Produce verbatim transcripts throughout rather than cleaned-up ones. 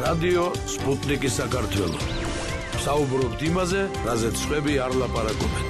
რადიო სპუტნიკი საქართველო. საუბრობთ იმაზე, რაზეც სხვები არ ლაპარაკობენ.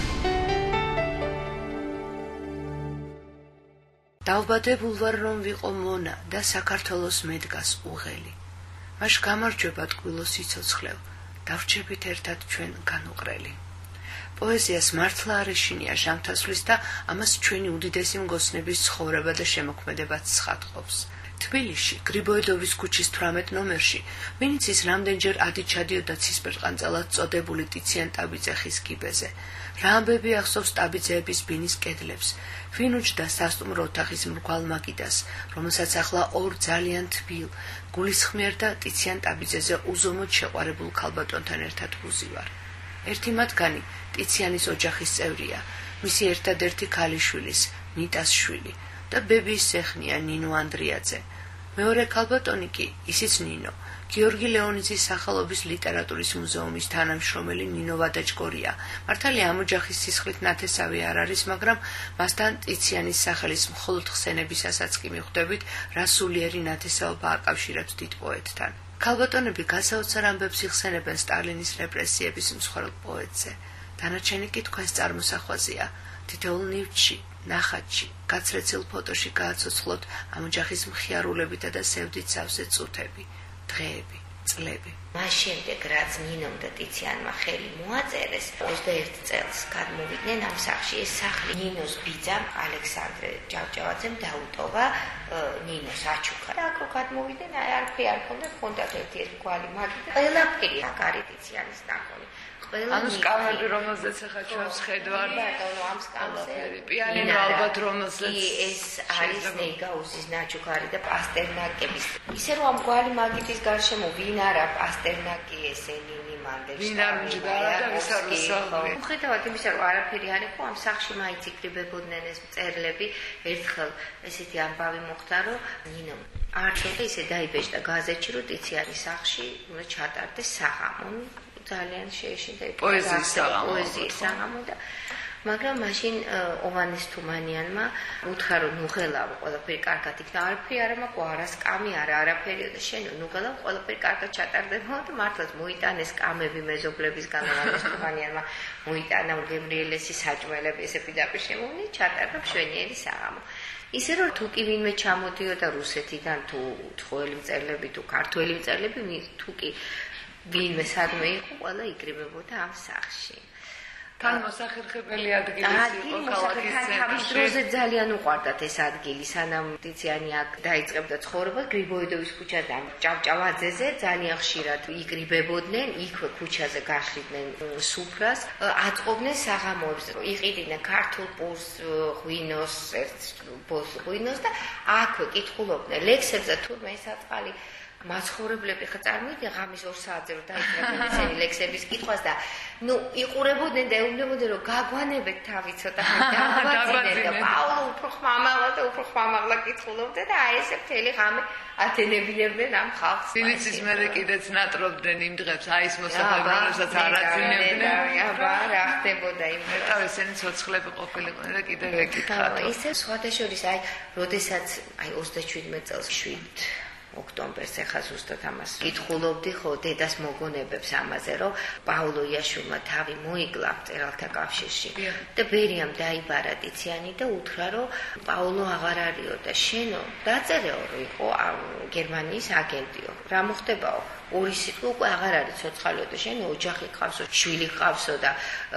დავბადებულ ვარ რომ ვიყო მონა და საქართველოს მედგას უღელი. მაშ გამარჯვება ტყუილო სიცოცხლევ, დავრჩებით ერთად ჩვენ განუყრელი. პოეზიას მართლა არ ეშინია ჟამთასვლის და ამას ჩვენი უდიდესი მგოსნების ცხოვრება და შემოქმედებაც ცხადყოფს. თბილისში, გრიბოედოვის ქუჩის თვრამეტ ნომერში, ვინც ის რამდენჯერ ადი ჩადიოდა ცისფერყანწელად წოდებული ტიციან ტაბიძეხის კიბეზე. რა ამბები ახსოვს ტაბიძეების ბინის კედლებს, ვინ უჯდა სასტუმრო ოთახის მრგვალ მაგიდას, რომელსაც ახლა ორ ძალიან თბილ, გულისხმიერ და ტიციან ტაბიძეზე უზომოდ შეყვარებულ ქალბატონთან ერთად ვუზივარ. ერთი მათგანი ტიციანის ოჯახის წევრია, მისი ერთადერთი ქალიშვილის, ნიტას შვილი და ბებიის სეხნია ნინო ანდრიაძე. მეორე ქალბატონი კი, ისიც ნინო, გიორგი ლეონიძის სახელობის ლიტერატურის მუზეუმის თანამშრომელი ნინო ვადაჯგორია. მართალია ამ ოჯახის სისხლით ნათესავი არ არის, მაგრამ მასთან ტიციანის სახელის მხოლოდ ხსენებისასაც კი მიხვდებით, რა სულიერი ნათესაობა აკავშირებს დიდ პოეტთან. ქალბატონები გასაოცარ ამბებს იხსენებენ სტალინის რეპრესიების მსხვერპლ პოეტზე. დანარჩენი კი თქვენს წარმოსახვაზეა. თითოეულ ნივთში, ნახატში, გაცრეცილ ფოტოში გააცოცხლოთ ამ ოჯახის მხიარულებითა და სევდით სავსე წუთები, დღეები, წლები. მას შემდეგ, რაც ნინომ და ტიციანმა ხელი მოაწერეს, ოცდაერთ წელს გადმოვიდნენ ამ სახლში. ეს სახლი ნინოს ბიძამ ალექსანდრე ჭავჭავაძემ დაუტოვა ნინოს აჩუქა. და აქ გადმოვიდნენ, აი არაფერი არ ქონდა, ჰქონდათ ერთ-ერთი კვალი მაგი და ყველაფერი აკარი ტიციანის ნახონი. ამ სკამები, რომელზეც ახლა ჩვენს ხედავთ, ბატონო, ამ სკამზე პიანინო ალბათ რომელზეც ეს არის ნეგაუსის ნაჩუქარი და პასტერნაკების. ისე რომ ამ კვალი მაგიდის გარშემო ვინ არა პასტერნაკი, ესენინი, მანდელშტაინი, ვინ არ მჯდა და ვის არ უსწავლი. ხედავთ იმისა, რომ არაფერი არ იყო ამ სახლში, მაინც იკრიბებოდნენ ეს მწერლები. ერთხელ ესეთი ამბავი მოხდა, რომ ნინო არჩოდა ისე დაიბეჭდა გაზეთში, რომ ტიციანის სახლში უნდა ჩატარდეს საღამო. ძალიან შეეშინდა პოეზიის საღამო პოეზიის საღამო და მაგრამ მაშინ ოვანეს თუმანიანმა უთხრა რომ ნუღელავ ყველაფერი კარგად იქნა არაფერი არ მაქვს არა სკამი არა არაფერი და შენ ნუღელავ ყველაფერი კარგად ჩატარდება და მართლაც მოიტანეს სკამები მეზობლებისგან ოვანეს თუმანიანმა მოიტანა გებრიელესის საჭმელები ესე პირდაპირ შემოვნი ჩატარდა მშვენიერი საღამო. ისე რომ თუ კი ვინმე ჩამოდიოდა რუსეთიდან თუ თხოველი მწერლები თუ ქართველი მწერლები თუ კი ვინმე სადმე იყო, ყველა იკრიბებოდა ამ სახლში. თან მოსახერხებელი ადგილი იყო ქალაქის თავის დროზე ძალიან უყვარდათ ეს ადგილი, სანამ ტიციანი აქ დაიწყებდა ცხოვრება, გრიბოედოვის ქუჩიდან ჭავჭავაძეზე ძალიან ხშირად იკრიბებოდნენ, იქვე ქუჩაზე გახდიდნენ სუფრას, აწყობდნენ საღამოებს, იყიდნენ ქართულ პურს, ღვინოს, ერთ ბოს ღვინოს და აქვე კითხულობდნენ ლექსებზე თურმე ეს აწყალი მაცხოვრებლები ხა წარმოიდგინე ღამის ორ საათზე რომ დაიწყებდნენ ესენი ლექსების კითხვას და ნუ იყურებოდნენ და ეუბნებოდნენ რომ გაგვანებეთ თავი ცოტა დაგვაძინეთ და პაულო უფრო ხმამაღლა და უფრო ხმამაღლა კითხულობდა და აი ესე მთელი ღამე ათენებინებდნენ ამ ხალხს. სილიცის მერე კიდეც ნატრობდნენ იმ დღეს აი ეს მოსახლეობა რომელსაც არ აძინებდნენ. აბა რა ხდებოდა იმ დღეს. მეტად ესენი ცოცხლები ყოფილიყვნენ და კიდევ ეკითხათ. ისე სხვადასხვა აი როდესაც აი ოცდაშვიდმეტ წელს შვიდ ოქტომბერს ახლა ზუსტად ამას კითხულობდი ხო დედას მოგონებებს ამაზე რომ პაულო იაშვილმა თავი მოიკლა მწერალთა კავშირში და ბერიამ დაიბარა ტიციანი და უთხრა რომ პაულო აღარ არისო და შენო დაწერეო რომ იყო გერმანიის აგენტიო რა მოხდებაო ორი სიტყვა უკვე აღარ არის ცოცხალიო და შენ ოჯახი ყავსო შვილი ყავსო და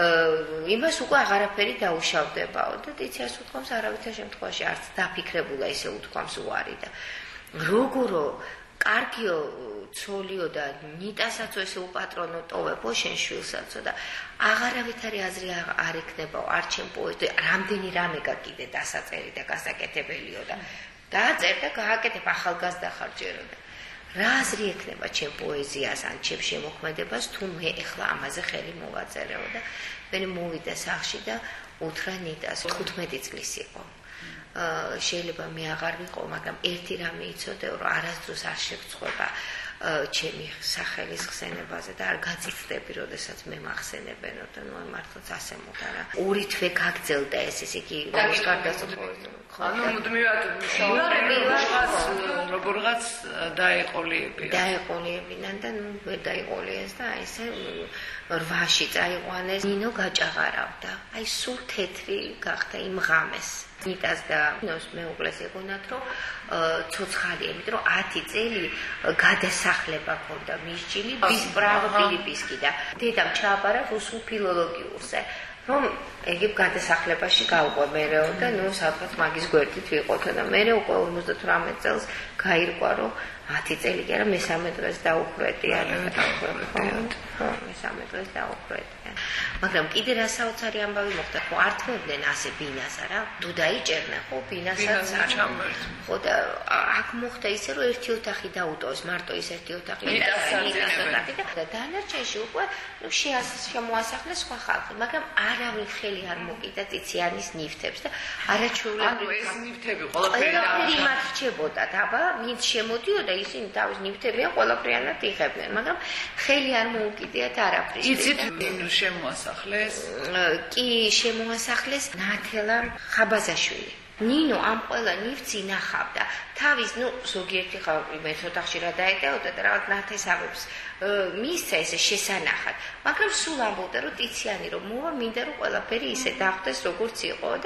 იმას უკვე აღარაფერი დაუშავდებაო და ტიციას უთქვამს არავითარ შემთხვევაში არც დაფიქრებულა ისე უთქვამს უარი და როგორო კარგიო ცოლიო და ნიტასაც ესე უპატრონო ტოვებო შენ შვილსაცო და აღარავითარი აზრი არ ექნებაო არ ჩემ პოეტი რამდენი რამე გაკიდე დასაწერი და გასაკეთებელიო და დააწერ და გააკეთებ ახალგაზრდა ხარ ჯერო და რა აზრი ექნება ჩემ პოეზიას ან ჩემ შემოქმედებას თუ მე ეხლა ამაზე ხელი მოვაწერეო და მე მოვიდა სახლში და უთხრა ნიტას თხუთმეტი წლის იყო შეიძლება მე აღარ ვიყო, მაგრამ ერთი რამე იცოდეო, რომ არასდროს არ შეგწყვება ჩემი სახელის ხსენებაზე და არ გაწიწდები, როდესაც მე მახსენებენო და ნუ მართლაც ასე მოხდა რა. ორი თვე გაგძელდა ეს, ესე იგი, გარდასწორებული. ანუ მუდმივად მუშაობდნენ როგორღაც დაეყოლიებია. დაეყოლიებინან და ნუ ვერ დაეყოლიეს და აი ესე რვაში წაიყვანეს. ნინო გაჭაღარავდა. აი სულ თეთრი გახდა იმ ღამეს. ნიტას და ნოს მეუღლეს ეგონათ რომ ცოცხალია, იმიტომ რომ ათი წელი გადასახლება ქონდა მისჯილი ბისპრავ ფილიპისკი და დედამ ჩააბარა რუსულ ფილოლოგიურზე. რომ იგი გადასახლებაში გავყო მეეო და ნუ სადღაც მაგის გვერდით ვიყოთ და მეერე უკვე ორმოცდათვრამეტ წელს გაირკვა რომ ათი წელი კი არა მესამე დღეს დაუხრეტი არა ხო მესამე დღეს დაუხრეტი მაგრამ კიდე რა საოცარი ამბავი მოხდა ხო ართმევდნენ ასე ბინას არა თუ დაიჭერნა ხო ბინასაც ხო და აქ მოხდა ისე რომ ერთი ოთახი დაუტოვეს მარტო ის ერთი ოთახი და დანარჩენში უკვე ნუ შემოასახლეს სხვა ხალხი მაგრამ არავინ ხელი არ მოკიდა ტიციანის ნივთებს და არაჩვეულებრივი ეს ნივთები ყველაფერი იმათ რჩებოდა აბა ვინც შემოდიოდა ისინი თავის ნივთებიან ყველაფრიანად იღებდნენ მაგრამ ხელი არ მოუკიდიათ არაფრის იცით ნინო შემოასახლეს კი შემოასახლეს ნათელა ხაბაზაშვილი ნინო ამ ყველა ნივთს ინახავდა თავის ნუ ზოგიერთი ხალხი მეთოდახში რა დაეტეოდა და რაღაც ნათესავებს მისცა ესე შესანახად მაგრამ სულ ამბობდა რომ ტიციანი რომ მოვა მინდა რომ ყველაფერი ისე დახვდეს როგორც იყო და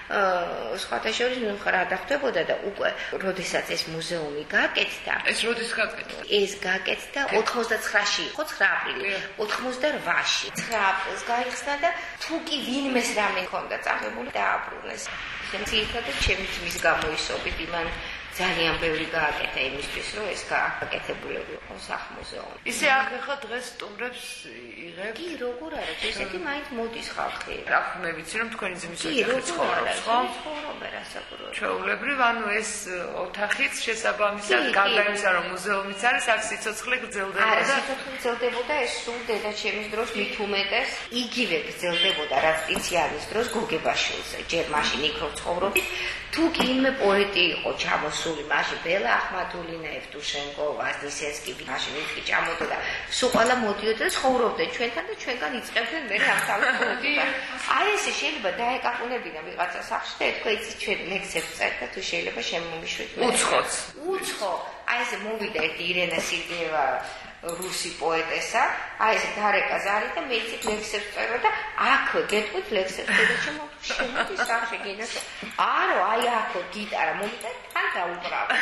სხვათა შორის ნუ რა დახვდებოდა და უკვე როდესაც ეს მუზეუმი გაკეთდა ეს როდის გაკეთდა ეს გაკეთდა ოთხმოცდაცხრაში იყო ცხრა აპრილი ოცდაოთხმოცდარვაში ცხრა აპრილს გაიხსნა და თუ კი ვინმეს რამე ჰქონდა წაღებული დააბრუნეს ძირითადად ჩემი ძმის გამოისობით იმან ძალიან ბევრი გააკეთა იმისთვის რომ ეს გააკეთებულები იყო სახმუზეუმი. ისე აქ ახლა დღეს სტუმრებს იღებ? კი, როგორ არა, ესეთი მაინც მოდის ხალხი. რა მე ვიცი რომ თქვენი ძმის ოჯახი ცხოვრობს, ხო? ცხოვრობენ რასაკვირველია. ჩვეულებრივ, ანუ ეს ოთახიც შესაბამისად გარდა რომ მუზეუმიც არის, აქ სიცოცხლე გრძელდებოდა. არა, სიცოცხლე გრძელდებოდა ეს სულ დედაჩემის დროს მით უმეტეს იგივე გრძელდებოდა რაც ტიციანის დროს გოგებაშვილზე. ჯერ მაშინ იქ რო ცხოვრობდით, თუ კი იმე პოეტი იყო ჩამოსული მაშინ ბელა ახმადულინა ევტუშენკო ვაზნისენსკი მაშინ იქ ჩამოდოდა სულ ყველა მოდიოდა და ცხოვრობდნენ ჩვენთან და ჩვენგან იწყებდნენ მე ამსავსოდი აი ეს შეიძლება დაეკაყუნებინა ვიღაცა სახში და ეთქვა იცი ჩვენ ლექსებს წერთ და თუ შეიძლება შემომიშვით უცხოც უცხო აი ეს მოვიდა ერთი ირენა სირგეევა რუსი პოეტესა აი ეს დარეკა ზარი და მე იცით ლექსებს წერვა და აქ გეტყვით ლექსებს და შემო შემოდი სახში გინას არო აი აქ გიტარა მომიდა თან დაუბრალო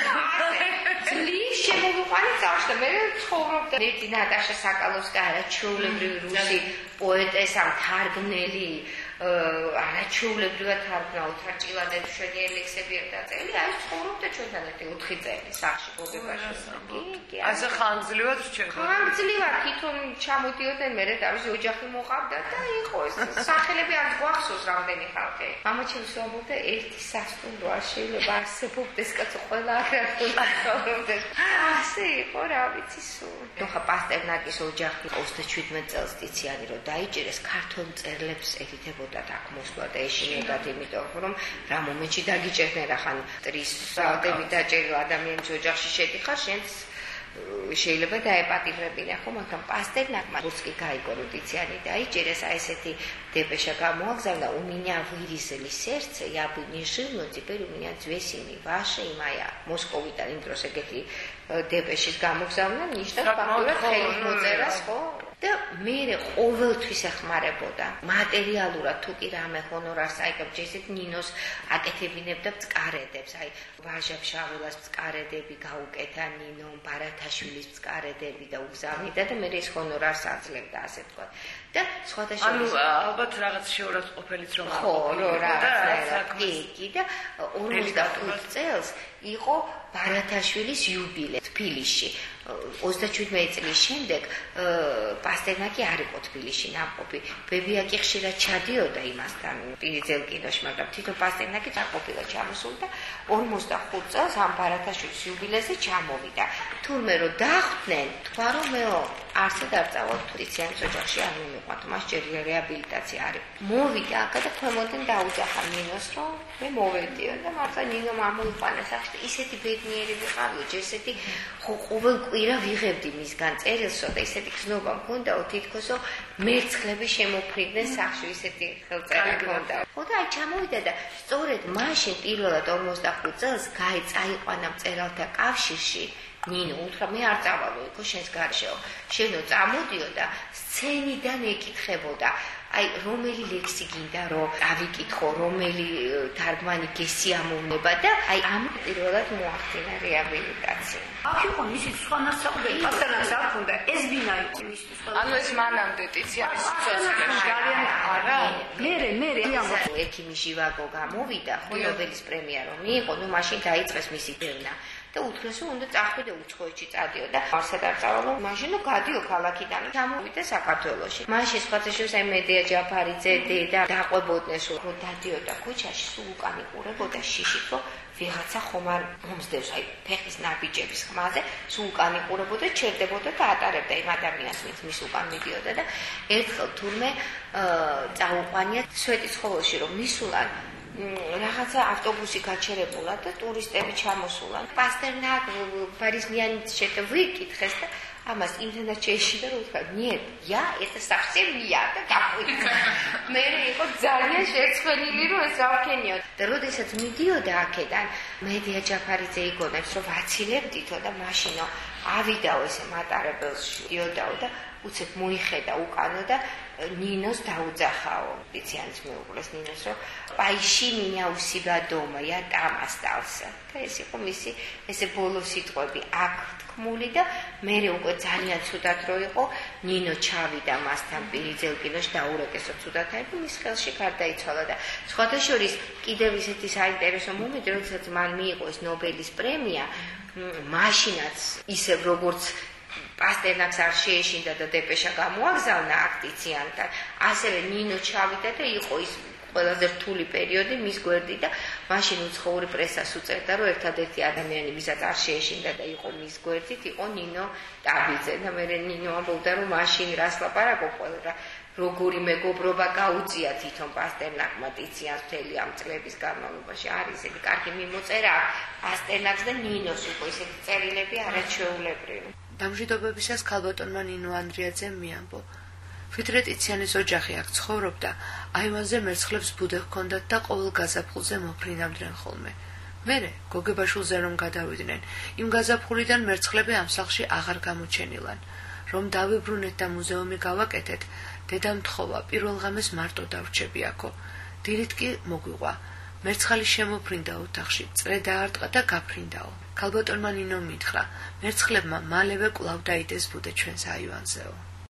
ძლივ შემოვიყვანე სახში და მე ცხოვრობდა ერთი ნატაშა საკალოვსკა არაჩვეულებრივი რუსი პოეტესა მთარგმნელი არაჩვეულებრივად თარგმნა ოთარჭილადებს შვედიერი ლექსები ერთად წელი აი ცხოვრობდა ჩვენთან ერთი ოთხი წელი სახში გოგებაში კი ასე ხანგრძლივად რჩებოდა ხანგრძლივად თვითონ ჩამოდიოდნენ მე თავისი ოჯახი მოყავდა და იყო ეს სახელები არ გვახსოვს რამდენი ხალხი ამაჩემს ვამბობდა ერთი სასტუმრო არ შეიძლება არსებობდეს კაცო ყველა აღარ ასე იყო რა ვიცი სულ ხა პასტერნაკის ოჯახი ოცდაშვიდმეტ წელს ტიციანი რო დაიჭერეს ქართულ მწერლებს ეთითებოდა და აქ მოსვლა და ეშინოდათ იმიტომ რომ რა მომენტში დაგიჭერდნენ რა ხან ტრის საათები დაჭერილ ადამიანის ოჯახში შედიხარ შენს შეიძლება დაეპატიმრებინა ხო მაგრამ პასტერნაკმა რუსკი გაიგო რომ ტიციანი დაიჭერეს აი ესეთი депеша გამოაგზავნა у меня вырезали сердце я бы не жил но теперь у меня две семьи ваша и моя მოსკოვიდან იმ დროს ეგეთი депеშის გამოგზავნა ნიშნავს ფაქტურად ხელის მოწერას ხო და მე ყოველთვის ეხმარებოდა მატერიალურად თუ კი რამე ჰონორარს აიღებ ჯესეთ ნინოს აკეთებინებდა ბწკარედებს აი ვაჟა ფშაველას ბწკარედები გაუკეთა ნინომ ბარათაშვილის ბწკარედები და უგზავნიდა და მე ეს ჰონორარს აძლევდა ასე თქვა და სხვათა შორის ანუ ალბათ რაღაც შეურაცხყოფელიც რომ ხო რაღაცა კი კი და ორმოცდახუთ წელს იყო ბარათაშვილის იუბილე თბილისში ოცდაშვიდმეტი წლის შემდეგ პასტერნაკი არ იყო თბილისში ნამყოფი ბებიაკი ხშირად ჩადიოდა იმასთან პირიძელ კინოში მაგრამ თვითონ პასტერნაკი დაყოფილა ჩამოსული და ორმოცდახუთ წელს ამ ბარათაშვილის იუბილეზე ჩამოვიდა თურმე რომ დახვდნენ თქვა რომ მეო არსად არ წავალ ტიციანის ოჯახში არ მივიყვანთ, მას ჯერია რეაბილიტაცია არის. მოვიდა აქ და ქვემოდან დაუძახა ნინოს, რომ მე მოვედიო და მართლა ნინო მომიყვანა სახში. ისეთი ბედნიერი ვიყავიო, ჯერ ესეთი ხო ყოველ კვირა ვიღებდი მისგან წერილსო და ისეთი გზნობა მქონდაო თითქოს რომ მერცხლები შემოფრინდნენ სახში, ისეთი ხელწერა მქონდა. ხო და აი ჩამოვიდა და სწორედ მაშინ პირველად ორმოცდახუთ წელს გაიწაიყვანა მწერალთა კავშირში ნინო უთხრა მე არ წავალო იქო შენს გარშეო შენო წამოდიო და სცენიდან ეკითხებოდა აი რომელი ლექსი გინდა რომ ავიკითხო რომელი თარგმანი გესიამოვნება და აი ამ პირველად მოახდინა რეაბილიტაცია აქ იყო მისი სხვანაირად პასტერნაკს არ ქონდა ეს ვინა იყო მისთვის ანუ ეს მანამდე ტიციანის სიცოცხლეში ძალიან არა მერე მერე ექიმი ჟივაგო გამოვიდა ხო ნობელის პრემია რომ მიიღო ნუ მაშინ დაიწყეს მისი დევნა და უთხრეს რომ უნდა წახვიდე უცხოეთში წადიო და არსად არ წავალო მაშინ ნუ გადიო ქალაქიდან ჩამოვიდა საქართველოში მაშინ სხვათაშორის აი მედია ჯაფარიძე და დაყვებოდნენ რომ დადიოდა ქუჩაში სულ უკან იყურებოდა შიშით რომ ვიღაცა ხომ არ მომსდევს აი ფეხის ნაბიჯების ხმაზე სულ უკან იყურებოდა ჩერდებოდა და ატარებდა იმ ადამიანს ვინც მის უკან მიდიოდა და ერთხელ თურმე წაუყვანია სვეტიცხოველში რომ მისულან რაღაცა ავტობუსი გაჩერებულა და ტურისტები ჩამოსულან. პასტერნაკ პარიზიანიც შევიკითხეს და ამას იმდენად შეეშიდა რომ უთხრა, "Нет, я это совсем не я" და გაყვიდა. მე იყო ძალიან შეცვლილი რომ ეს ავქენიო. და როდესაც მიდიოდა აქედან, მედია ჯაფარიძე იგონებს რომ ვაცილებდითო და მაშინო ავიდაო ესე მატარებელში დიოდაო და უცებ მოიხედა უკანო და ნინოს დაუძახაო. ტიციანის მეუღლეს ნინოს რომ "Пойши меня у себя дома, я там остался". და ეს იყო მისი ესე ბოლო სიტყვები აქ თქმული და მე უკვე ძალიან ცუდად რო იყო ნინო ჩავიდა მასთან პირიძელ კინოში დაურეკესო ცუდად აი მის ხელში გარდაიცვალა და სხვათა შორის კიდევ ისეთი საინტერესო მომენტი როდესაც მან მიიღო ეს ნობელის პრემია მაშინაც ისევ როგორც პასტერნაკს არ შეეშინდა და დეპეშა გამოაგზავნა აქტიციანთან ასევე ნინო ჩავიდა და იყო ის ყველაზე რთული პერიოდი მის გვერდით და მაშინ უცხოური პრესას უწერდა რომ ერთადერთი ადამიანი ვისაც არ შეეშინდა და იყო მის გვერდით იყო ნინო ტაბიძე და მე ნინო ამბობდა რომ მაშინ რას ლაპარაკობ ყველა როგორი მეგობრობა გაუწია თვითონ პასტერნაკმა ტიციანს მთელი ამ წლების განმავლობაში არის ესეთი კარგი მიმოწერა პასტერნაკს და ნინოს უკვე ესეთი წერილები არაჩვეულებრივი დამშვიდობებისას ქალბატონმა ნინო ანდრიაძემ მიამბო ვიდრე ტიციანის ოჯახი აქ ცხოვრობდა აივანზე მერცხლებს ბუდე ჰქონდათ და ყოველ გაზაფხულზე მოფრინავდნენ ხოლმე მერე გოგებაშულზე რომ გადავიდნენ იმ გაზაფხულიდან მერცხლები ამ სახლში აღარ გამოჩენილან რომ დავიბრუნეთ და მუზეუმი გავაკეთეთ დედამ თხოვა პირველ ღამეს მარტო დავრჩები აქო დილით კი მოგვიყვა მერცხალი შემოფრინდა ოთახში წრე დაარტყა და გაფრინდაო ქალბატონმა ნინო მითხრა მერცხლებმა მალევე კვლავ დაიდეს ბუდე ჩვენს აივანზეო